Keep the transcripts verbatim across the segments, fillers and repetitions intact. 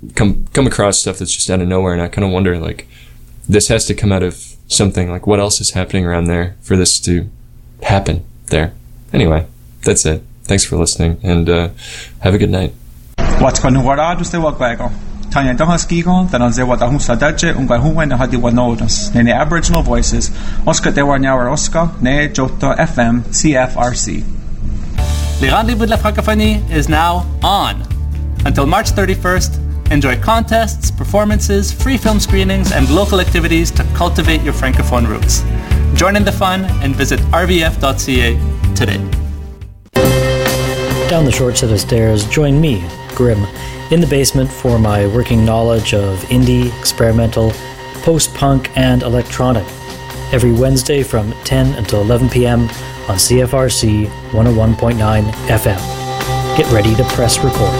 come come across stuff that's just out of nowhere, and I kind of wonder, like, this has to come out of something. Like, what else is happening around there for this to happen there? Anyway, that's it. Thanks for listening, and uh, have a good night. What's going on? What do you want? Tanya Damaskigo, then on the Watahu Sadaje, Ungahu, and Hadi Wanodas, Nene Aboriginal Voices, Oscar de Warnauer Oscar, Ne Jota F M, C F R C. Le Rendez-vous de la Francophonie is now on. Until March thirty-first, enjoy contests, performances, free film screenings, and local activities to cultivate your Francophone roots. Join in the fun and visit r v f dot c a today. Down the short set of stairs, join me, Grim, in the basement for my working knowledge of indie, experimental, post-punk, and electronic. Every Wednesday from ten until eleven p.m. on C F R C one oh one point nine F M. Get ready to press record.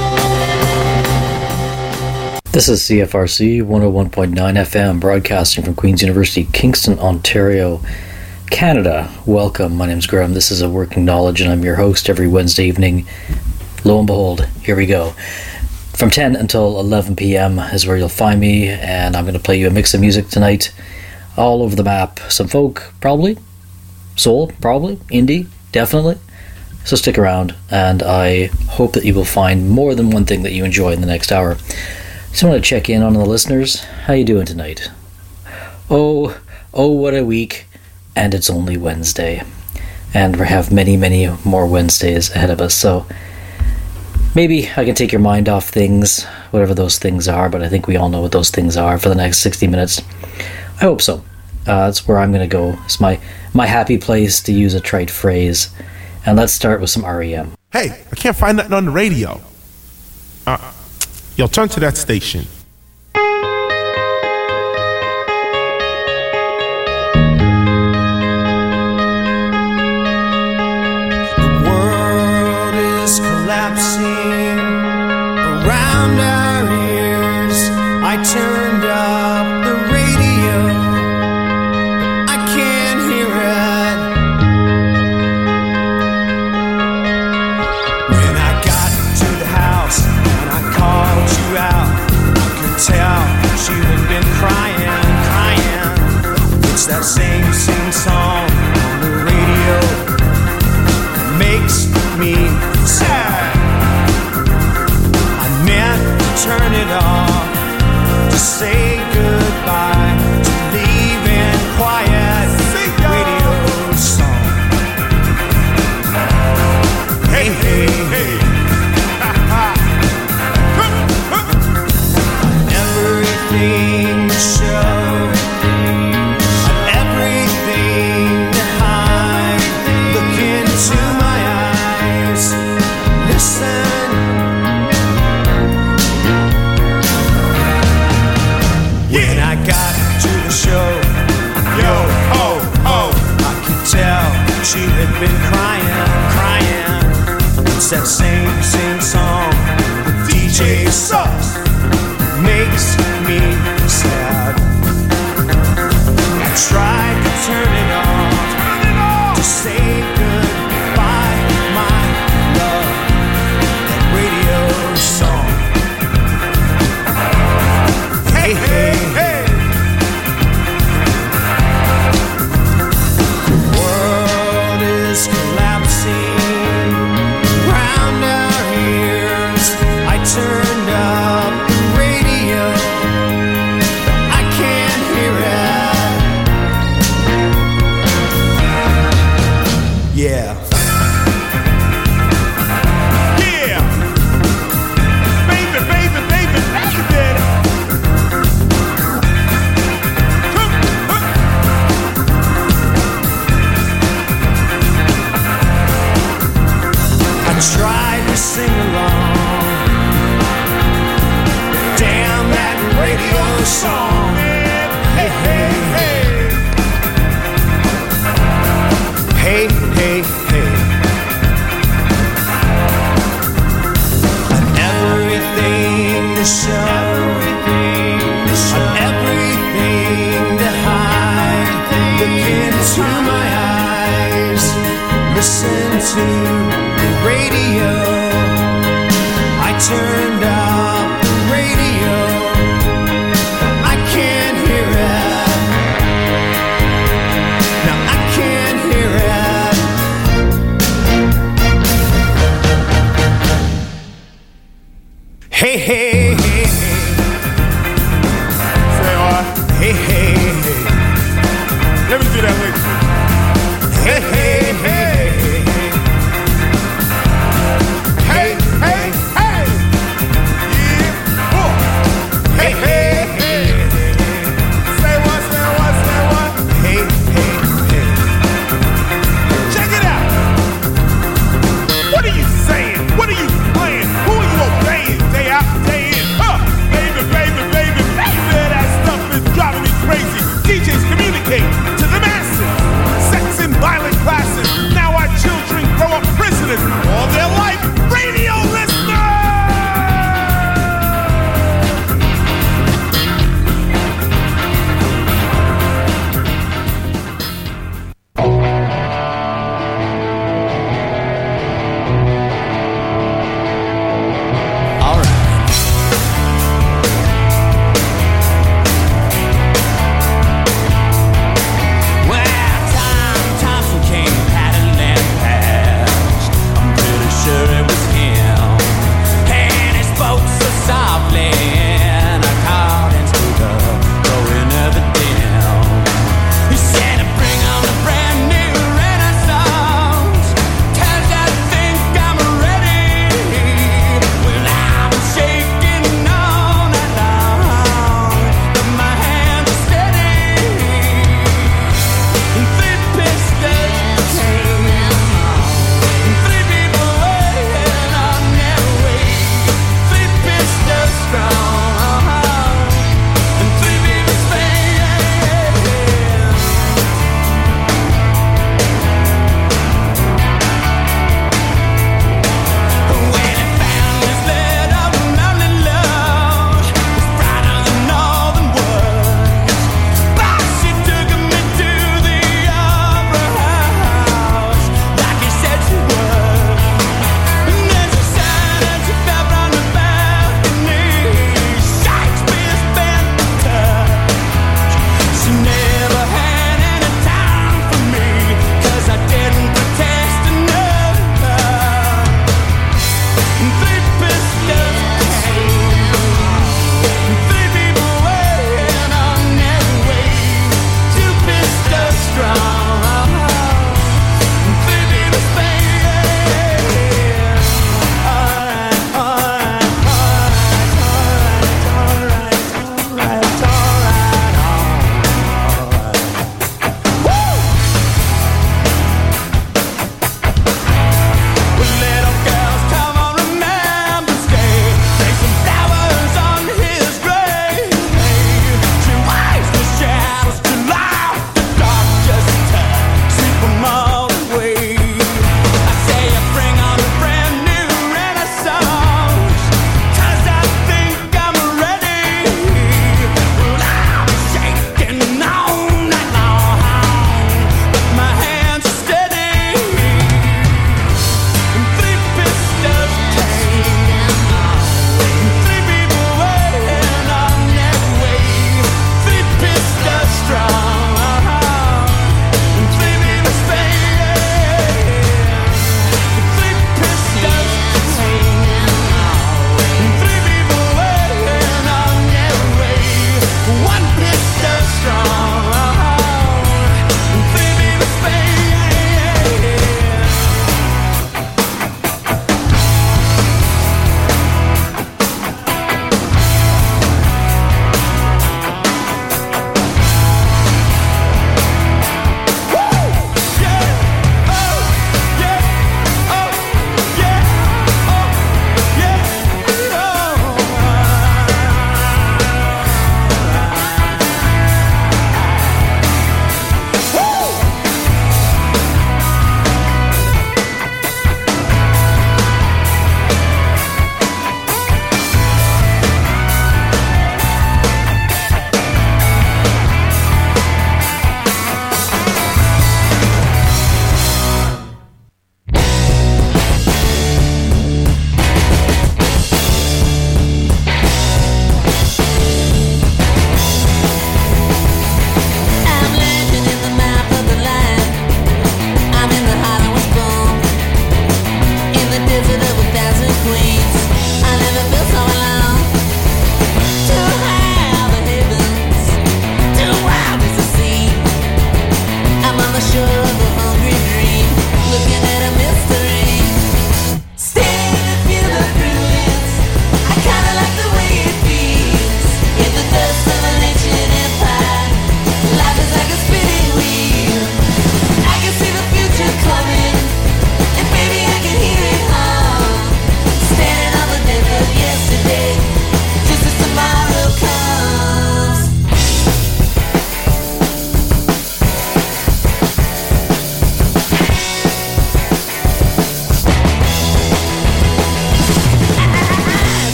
This is C F R C one oh one point nine F M, broadcasting from Queen's University, Kingston, Ontario, Canada. Welcome, my name's Graham. This is A Working Knowledge, and I'm your host every Wednesday evening. Lo and behold, here we go. From ten until eleven p.m. is where you'll find me, and I'm going to play you a mix of music tonight, all over the map. Some folk, probably. Soul, probably. Indie, definitely. So stick around, and I hope that you will find more than one thing that you enjoy in the next hour. Just want to check in on the listeners. How you doing tonight? Oh, oh, what a week, and it's only Wednesday. And we have many, many more Wednesdays ahead of us, so maybe I can take your mind off things, whatever those things are, but I think we all know what those things are for the next sixty minutes. I hope so. Uh, that's where I'm going to go. It's my, my happy place, to use a trite phrase. And let's start with some R E M. Hey, I can't find nothing on the radio. Uh, yo, turn to that station. The world is collapsing around our ears. I turned up the radio, but I can't hear it. When I got to the house and I called you out, I could tell that you had been crying, crying. It's that same, same song on the radio, makes me sad. I meant to turn it off, to say goodbye, to leave in quiet radio song. Hey, hey, hey. Everything to show, everything to hide. Look into my eyes, listen. When I got to the show, yo, ho, ho, I could tell she had been crying, crying. It's that same, same song. The D J sucks, makes me sad. I tried to turn it off, to say goodbye, my love. That radio song. Hey, hey, hey. The world is collapsing round our ears. I turned up the radio, but I can't hear it. Yeah. Yeah. Baby, baby, baby, baby, baby. I tried to sing along. Damn that radio song. Hey, hey, hey. Hey, hey, hey. And everything to show, and everything to hide. Look into my eyes, listen to the radio. I turned up the radio. hey, hey, hey. Say what? Hey, hey, hey. Let me do that with you. Hey, hey, hey. Hey, hey, hey. Yeah. Oh. Hey, hey, hey. Say what, say what, say what? Hey, hey, hey. Check it out. What are you saying? What are you playing? Who are you obeying day out, day in? Huh?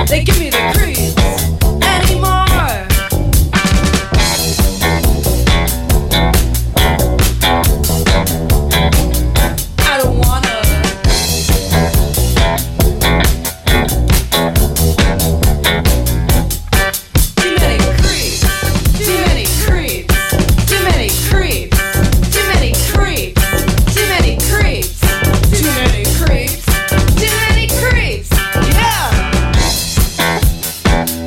They give me the creeps anymore. I don't wanna. Too many creeps. Too many creeps. Too many creeps. Too many creeps. Too many creeps. Too many creeps. Too many creeps. Yeah.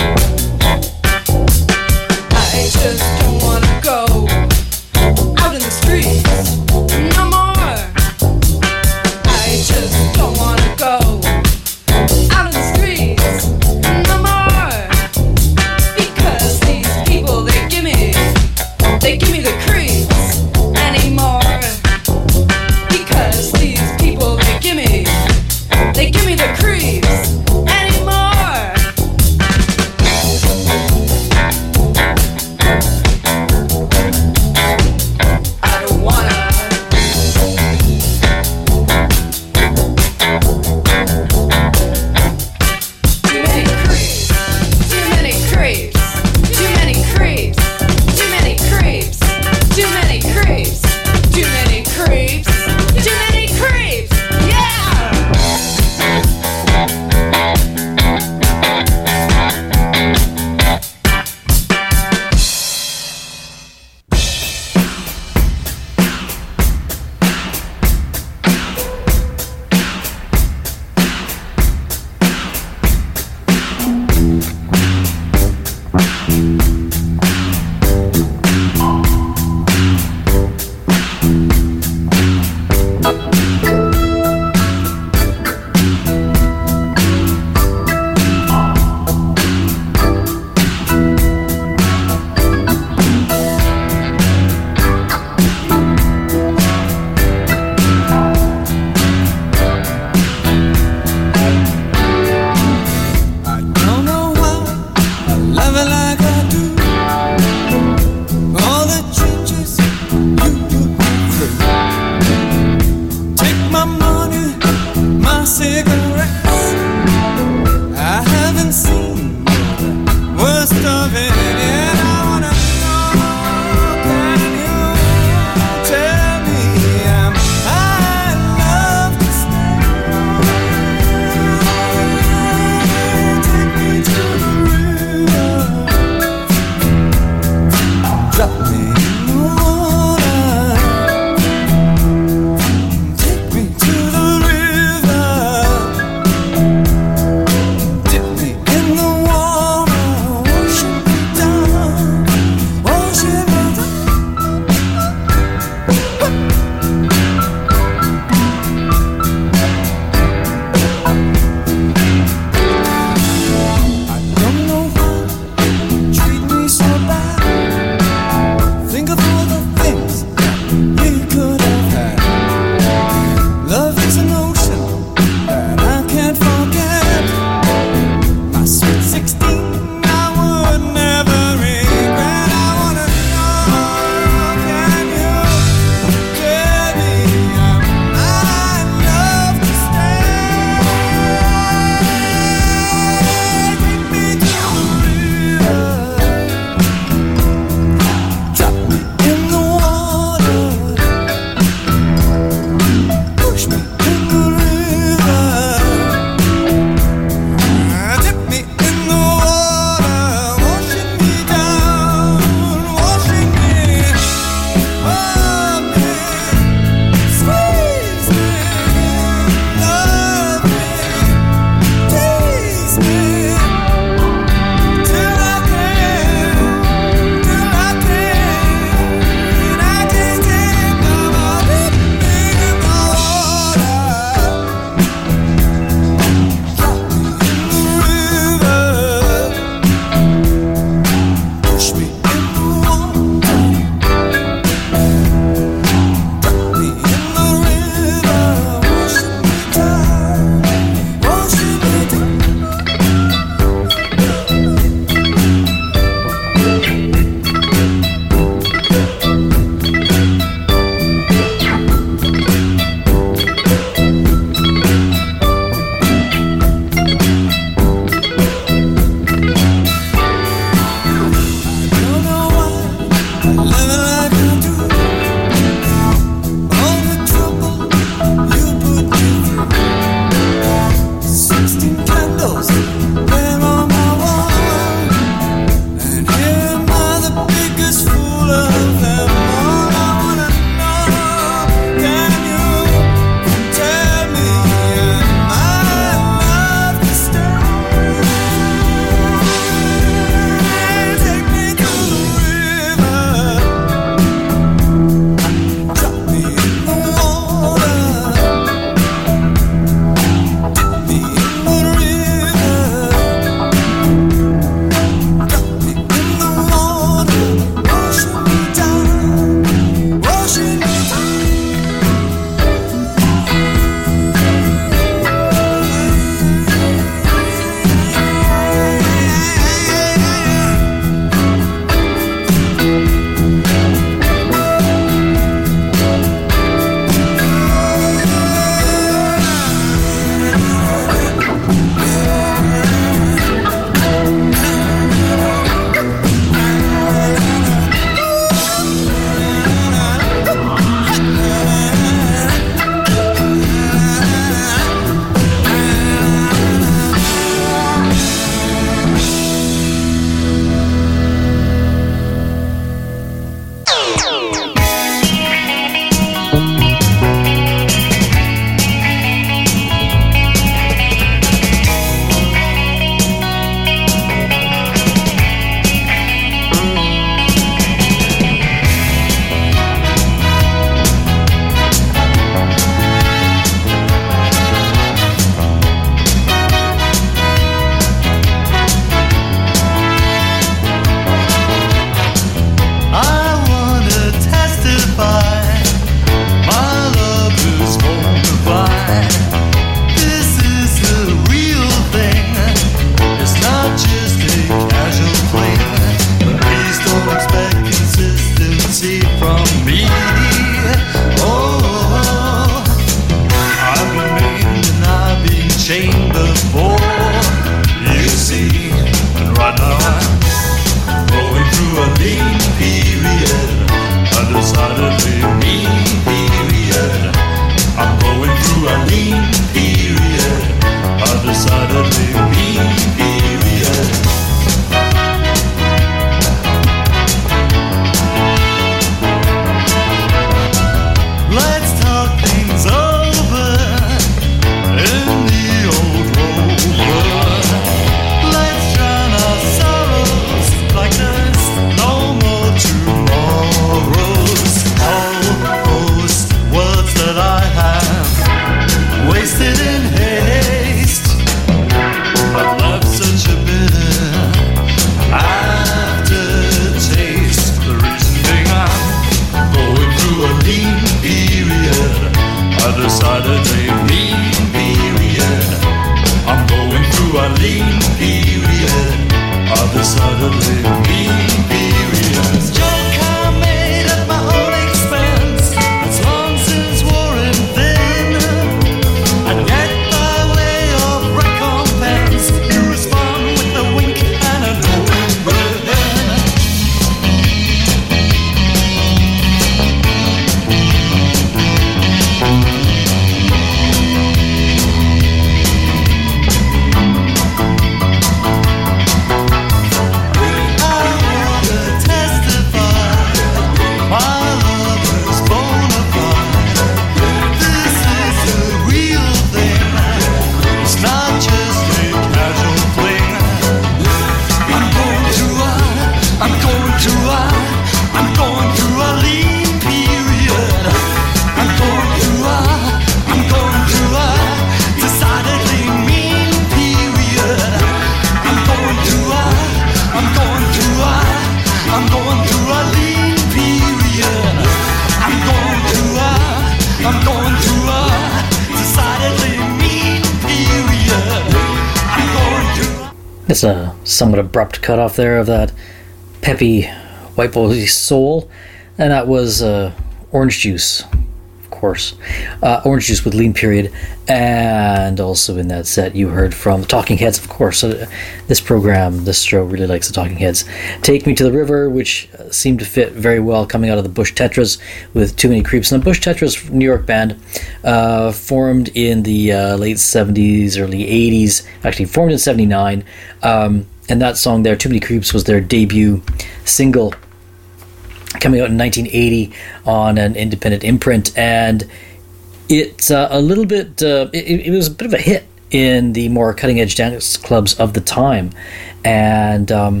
It's a somewhat abrupt cutoff there of that peppy white boy soul, and that was uh, Orange Juice, of course. Uh, Orange Juice with Lean Period, and also in that set you heard from Talking Heads, of course. So this program, this show really likes the Talking Heads. Take Me to the River, which seemed to fit very well coming out of the Bush Tetras with Too Many Creeps. And the Bush Tetras, New York band, uh, formed in the uh, late seventies, early eighties, actually formed in seventy-nine. Um, and that song there, Too Many Creeps, was their debut single, coming out in nineteen eighty on an independent imprint, and it's uh, a little bit uh, it, it was a bit of a hit in the more cutting edge dance clubs of the time. And um,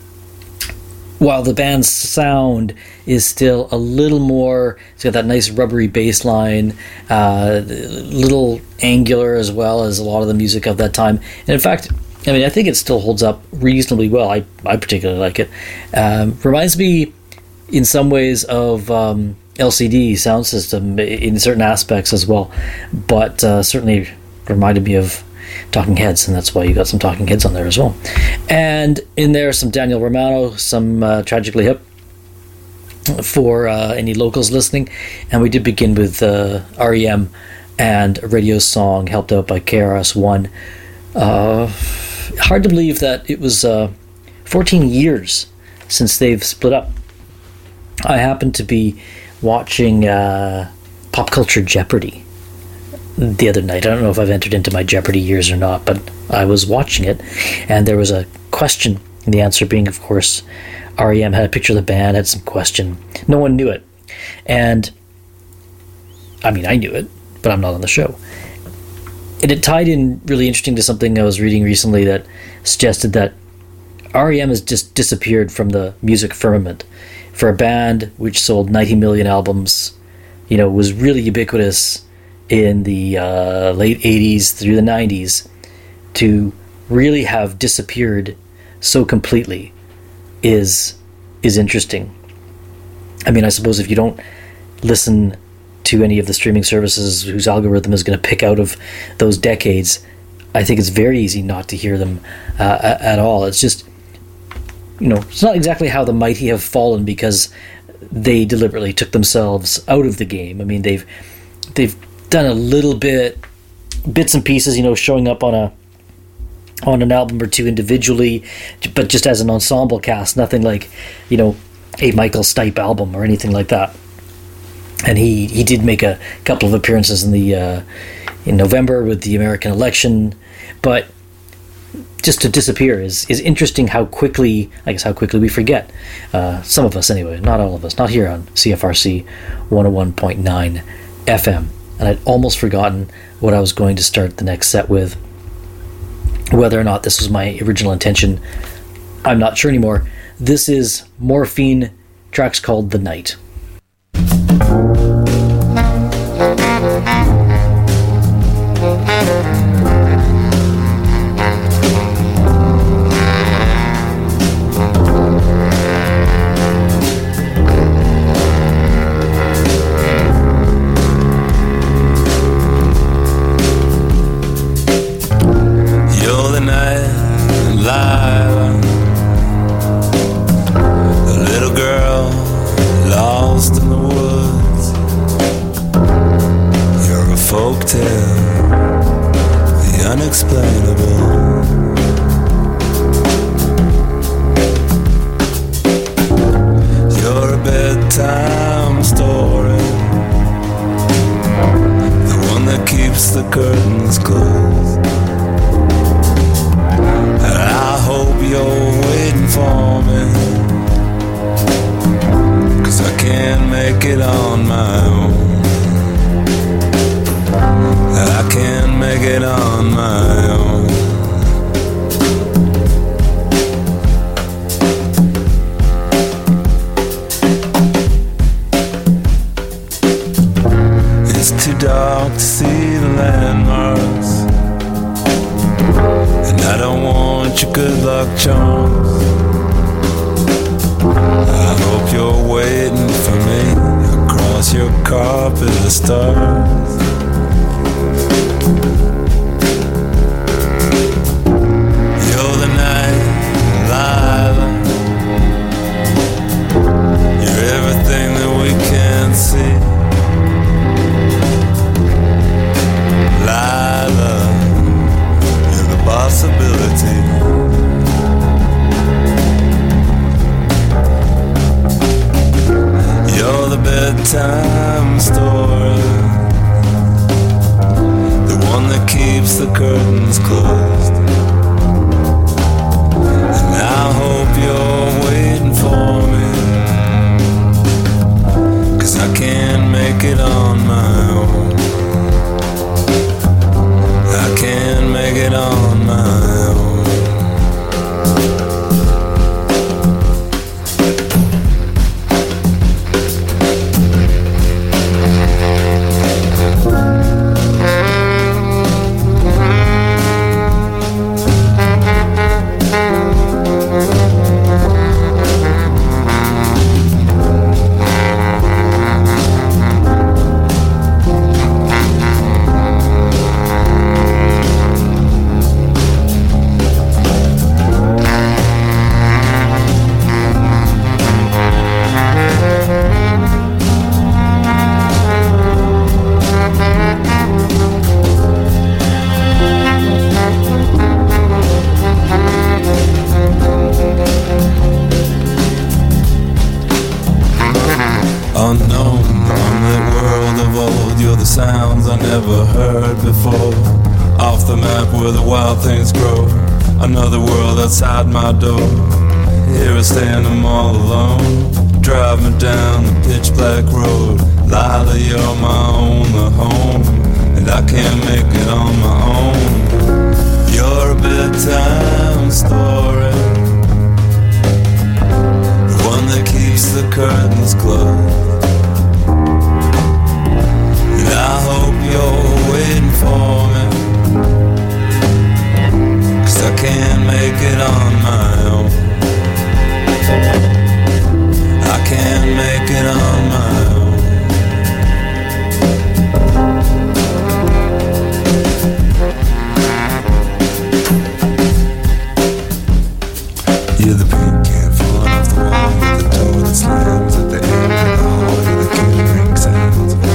while the band's sound is still a little more, it's got that nice rubbery bass line, uh, little angular as well as a lot of the music of that time. And in fact, I mean, I think it still holds up reasonably well. I, I particularly like it. Um, reminds me in some ways of um, L C D Sound System in certain aspects as well, but uh, certainly reminded me of Talking Heads, and that's why you got some Talking Heads on there as well. And in there, some Daniel Romano, some uh, Tragically Hip for uh, any locals listening. And we did begin with uh, R E M and a radio song helped out by K R S One. Uh, hard to believe that it was uh, fourteen years since they've split up. I happened to be watching uh, Pop Culture Jeopardy the other night. I don't know if I've entered into my Jeopardy years or not, but I was watching it, and there was a question, and the answer being, of course, R E M had a picture of the band, had some question. No one knew it. And, I mean, I knew it, but I'm not on the show. And it tied in really interesting to something I was reading recently that suggested that R E M has just disappeared from the music firmament. For a band which sold ninety million albums, you know, was really ubiquitous in the uh, late eighties through the nineties, to really have disappeared so completely is is interesting. I mean, I suppose if you don't listen to any of the streaming services whose algorithm is going to pick out of those decades, I think it's very easy not to hear them uh, at all. It's just, you know, it's not exactly how the mighty have fallen because they deliberately took themselves out of the game. I mean, they've they've done a little bit, bits and pieces, you know, showing up on a on an album or two individually, but just as an ensemble cast, nothing like, you know, a Michael Stipe album or anything like that. And he, he did make a couple of appearances in the uh, in November with the American election, but just to disappear is, is interesting how quickly, I guess how quickly we forget. Uh, some of us anyway, not all of us, not here on C F R C one oh one point nine F M. And I'd almost forgotten what I was going to start the next set with. Whether or not this was my original intention, I'm not sure anymore. This is Morphine, track's called The Night. You're the night bedtime story, the one that keeps the curtains closed. And I hope you're waiting for me, 'cause I can't make it on my own. I can't make it on my own. Unknown, unlit world of old, you're the sounds I never heard before. Off the map where the wild things grow, another world outside my door. Here I stand, I'm all alone, drive me down the pitch black road. Lila, you're my only home, and I can't make it on my own. You're a bedtime story, the one that keeps the curtains closed. I hope you're waiting for me, 'cause I can't make it on my own. I can't make it on my own. You're the paint can falling off the wall, you're the door that slams at the end of the hall, you're the catering sounds of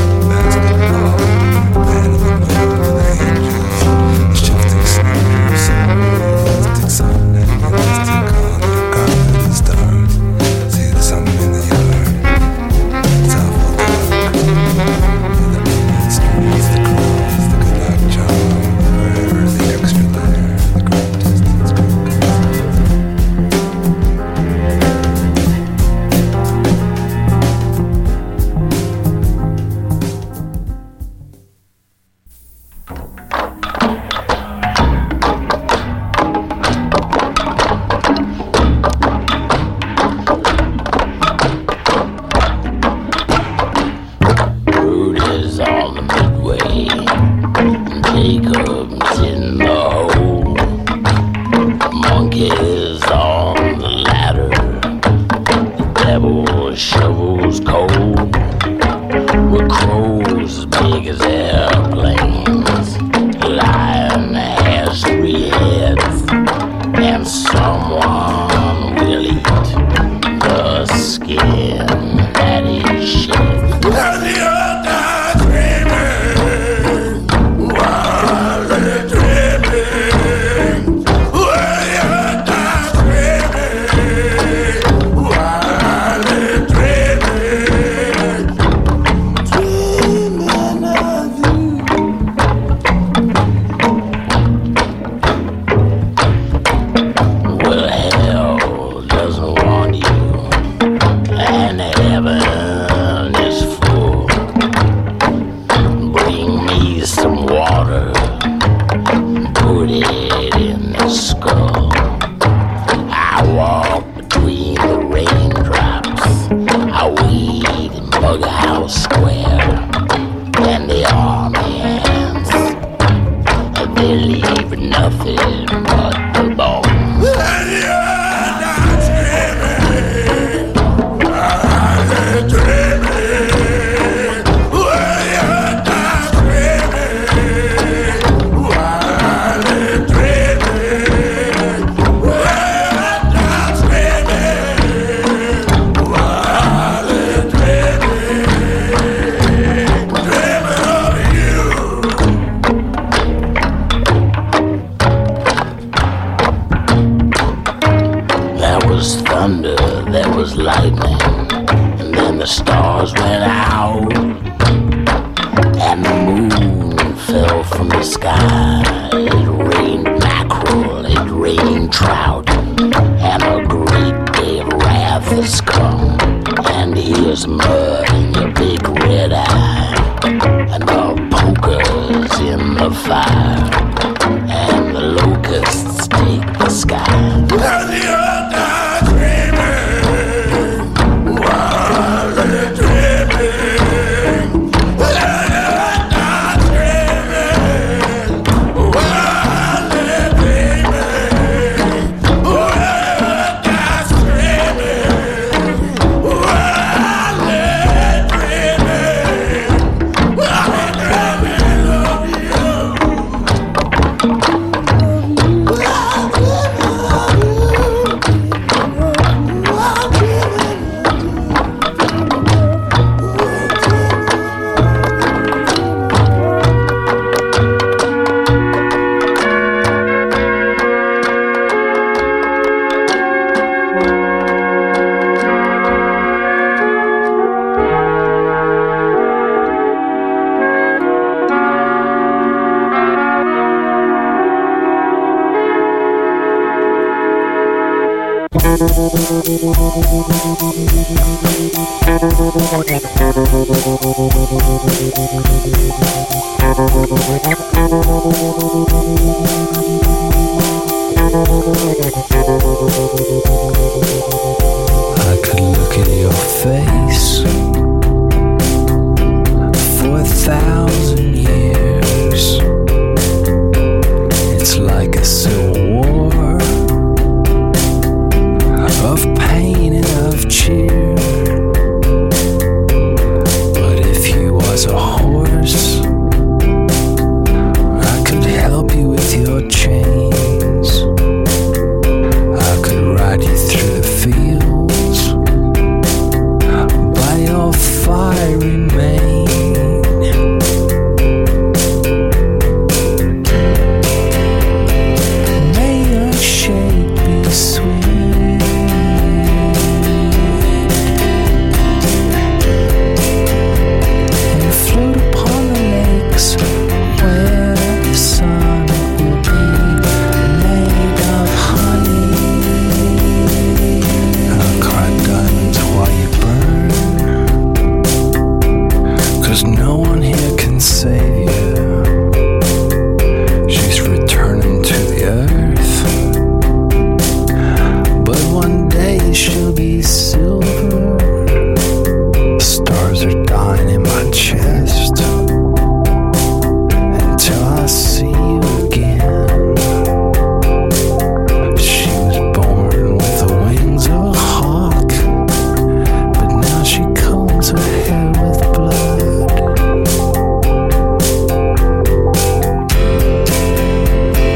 and the stars went out, and the moon fell from the sky. It rained mackerel, it rained trout, and a great day of wrath has come. And here's mud in your big red eye, and the poker's in the fire, and the locusts take the sky. And the earth died dreaming, while they're dreaming. The earth died dreaming, while they're dreaming. The earth died dreaming, while they're dreaming. While they're dreaming of you. I could look at your face for a thousand years. It's like a civil war of pain and of cheer. But if you was a horse, I could help you with your chains. I could ride you through the fields by your fiery mane. May your shape be sweet, and float upon the lakes where the sun will be made of honey. I'll cry diamonds while you burn, 'cause no one here can save you. She's returning to the earth, but one day she'll be silver. Stars are dying in my chest until I see you again. She was born with the wings of a hawk, but now she combs her hair with blood.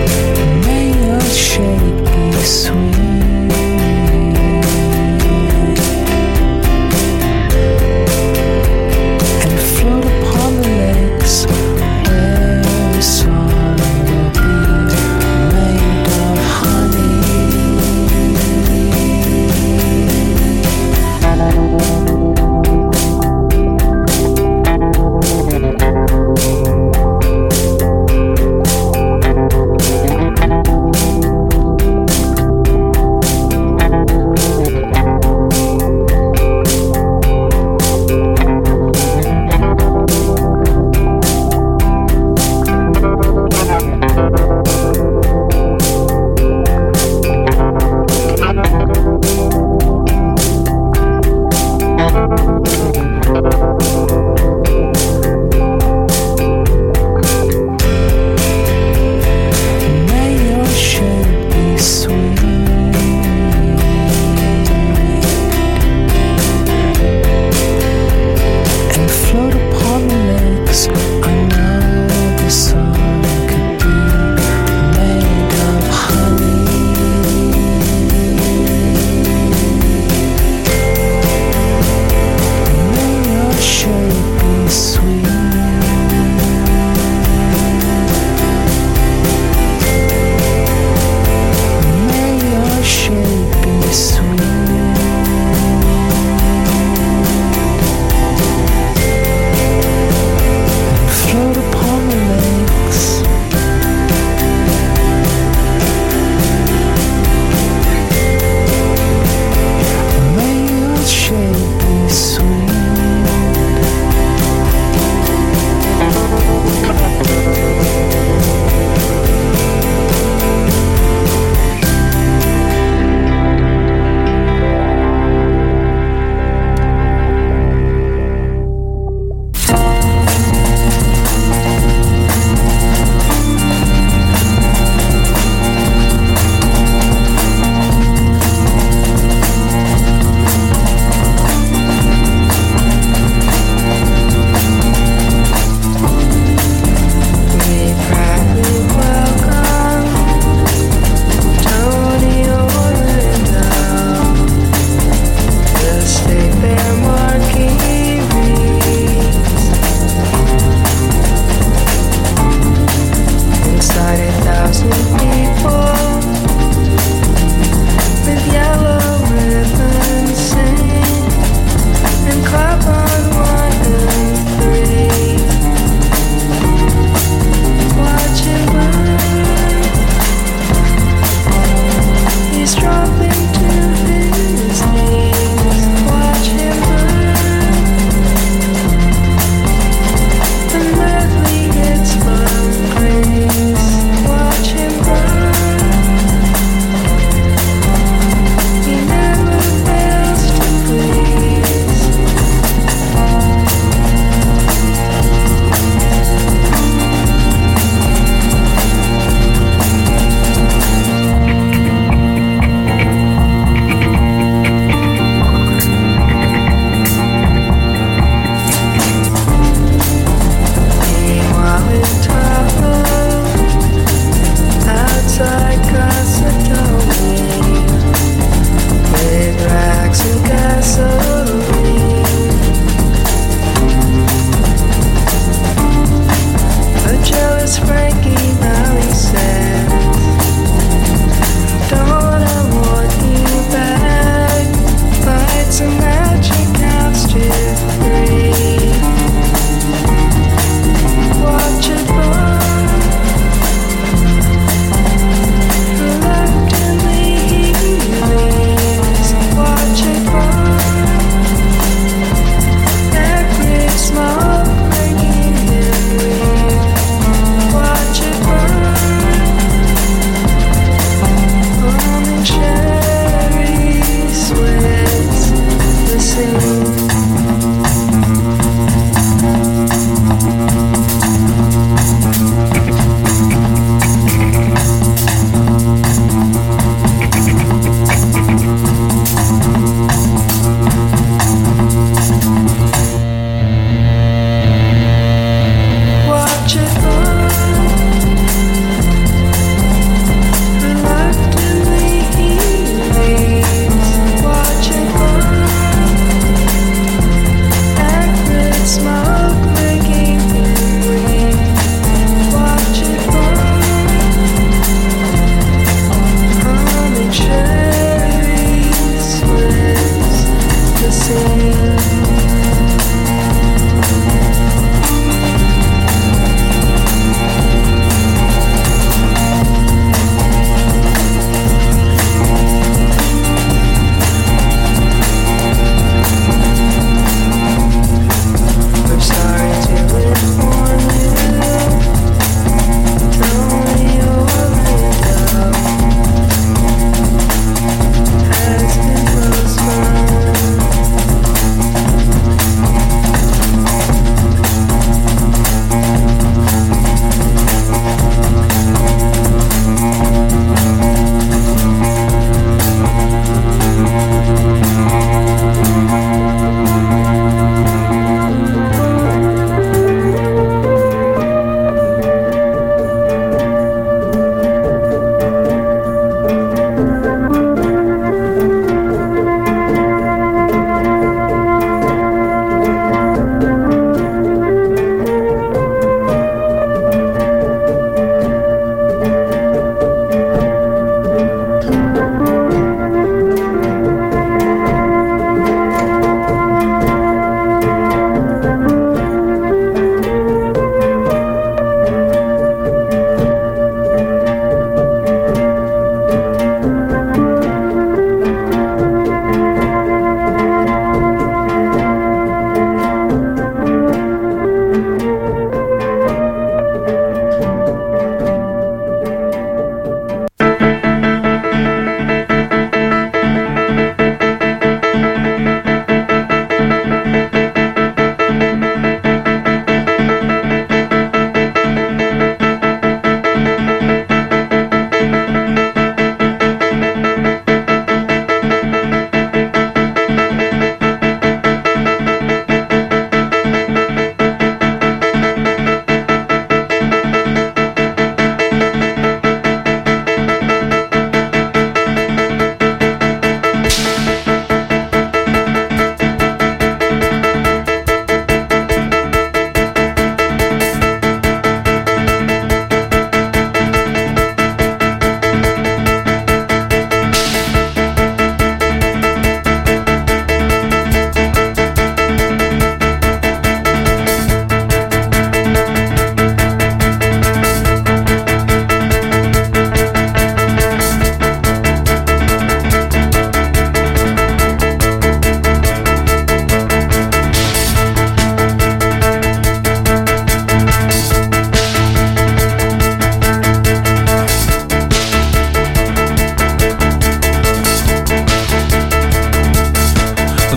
May your shape be sweet,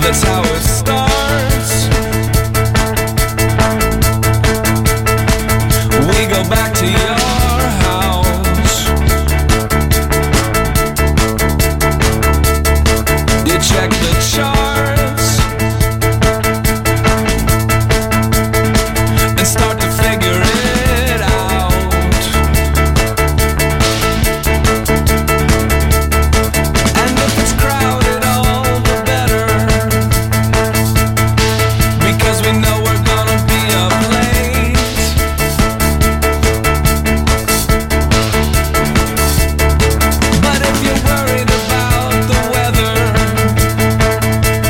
That's how it starts. We go back to your house. You check the charts and start to figure it out. And if it's crowded, all the better, because we know we're gonna be up late. But if you're worried about the weather,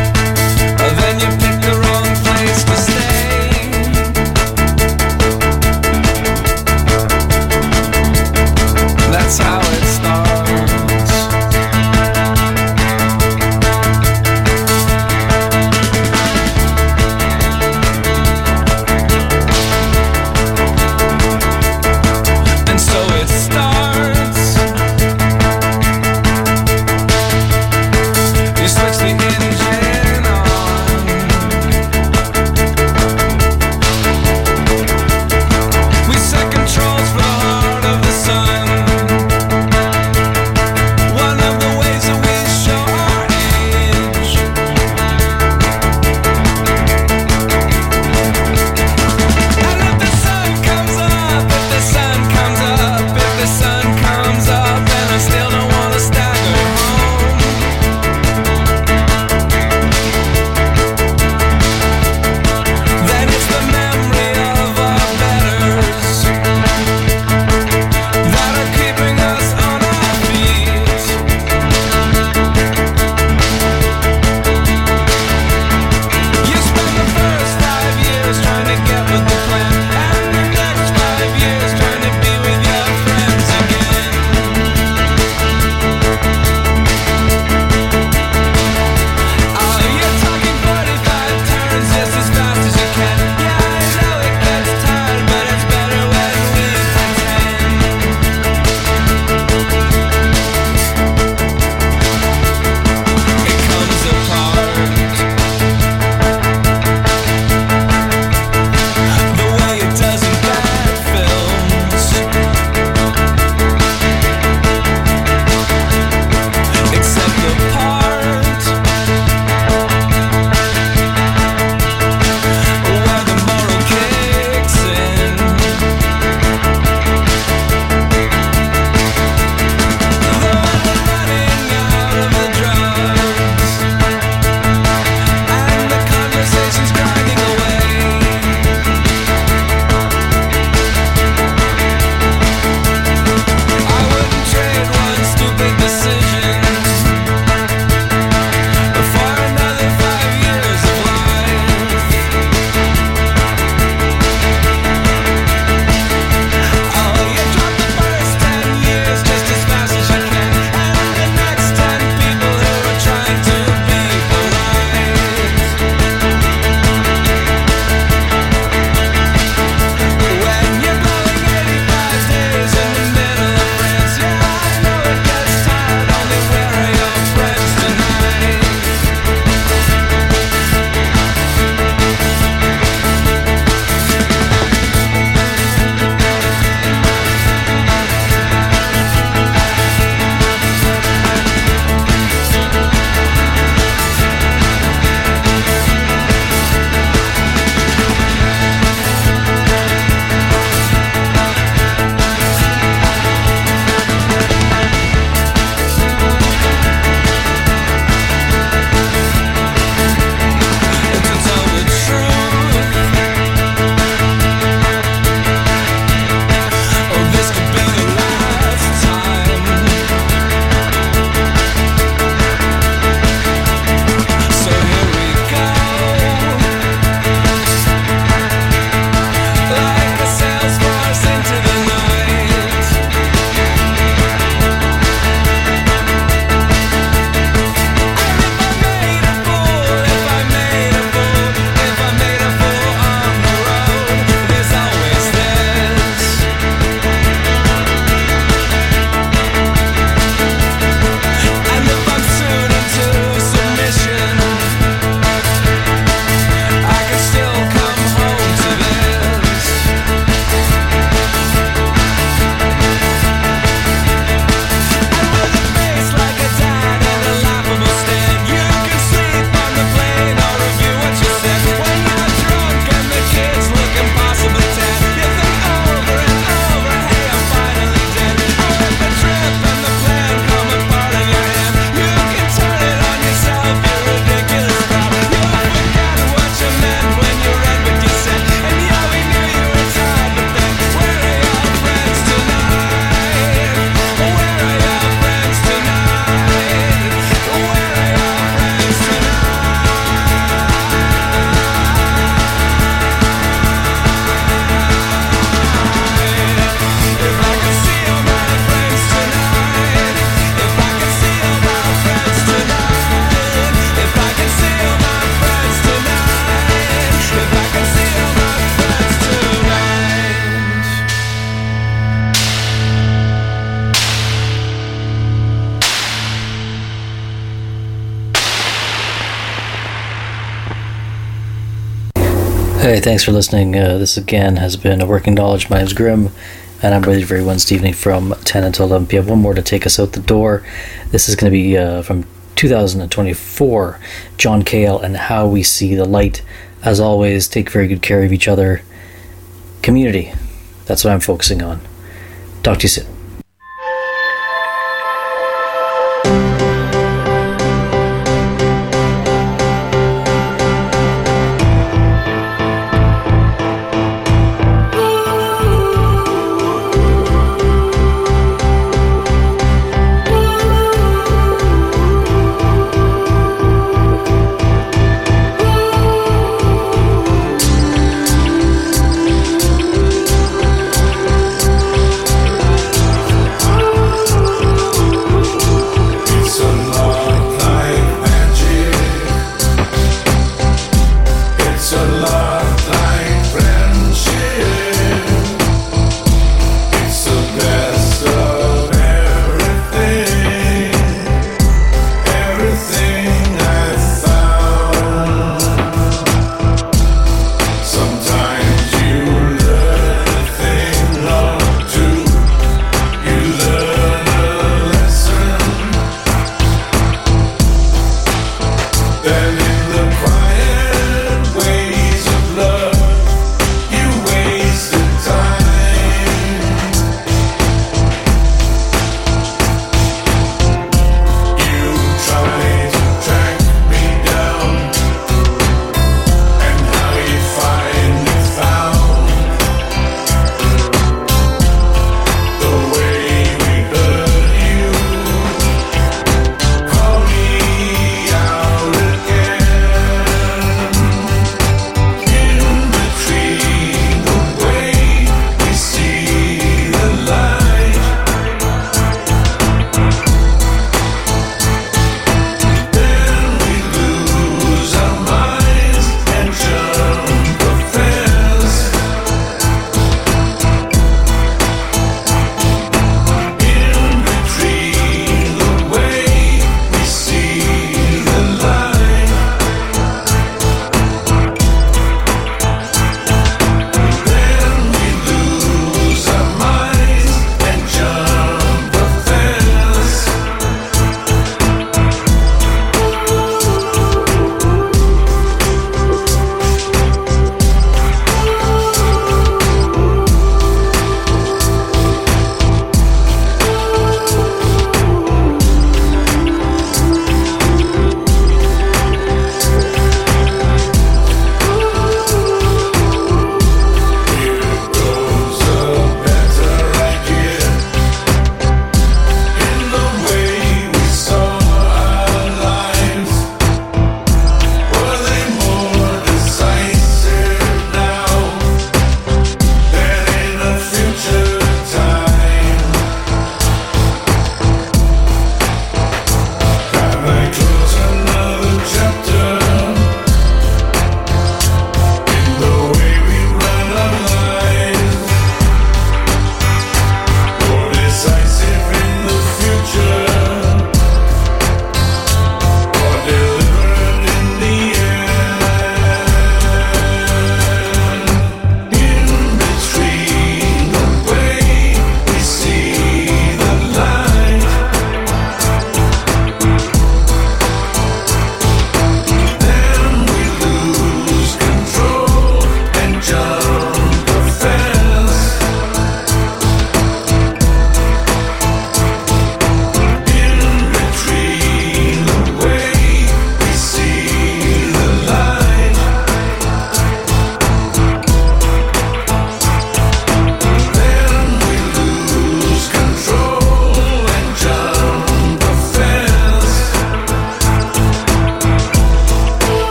Hey, thanks for listening. Uh, this again has been a Working Knowledge. My name's Grim, and I'm ready for every Wednesday evening from ten until eleven p.m. One more to take us out the door. This is going to be uh, from two thousand twenty-four, John Cale and How We See the Light. As always, take very good care of each other. Community, that's what I'm focusing on. Talk to you soon.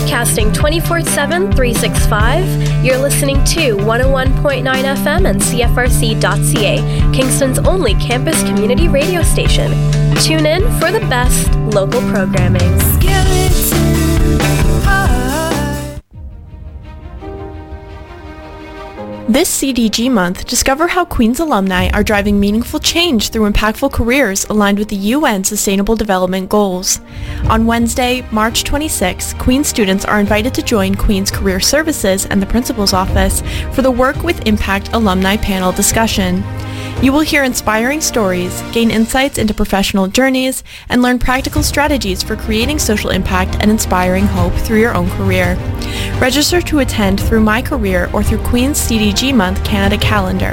Broadcasting twenty-four seven, three sixty-five, you're listening to one oh one point nine F M and C F R C dot C A, Kingston's only campus community radio station. Tune in for the best local programming. This C D G month, discover how Queen's alumni are driving meaningful change through impactful careers aligned with the U N Sustainable Development Goals. On Wednesday, March twenty-sixth, Queen's students are invited to join Queen's Career Services and the Principal's Office for the Work with Impact Alumni Panel discussion. You will hear inspiring stories, gain insights into professional journeys, and learn practical strategies for creating social impact and inspiring hope through your own career. Register to attend through My Career or through Queen's C D G Month Canada calendar.